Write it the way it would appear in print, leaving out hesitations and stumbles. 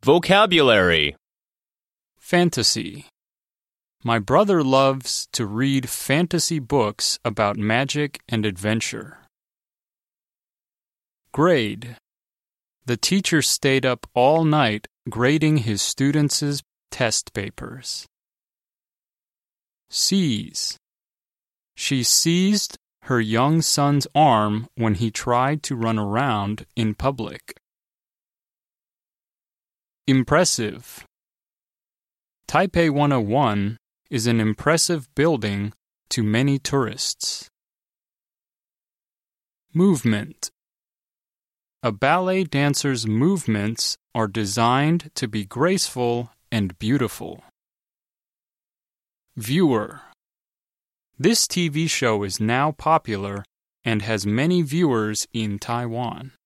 Vocabulary. Fantasy. My brother loves to read fantasy books about magic and adventure. Grade. The teacher stayed up all night grading his students' test papers. Seize. She seized her young son's arm when he tried to run around in public. Impressive. Taipei 101 is an impressive building to many tourists. Movement. A ballet dancer's movements are designed to be graceful and beautiful. Viewer. This TV show is now popular and has many viewers in Taiwan.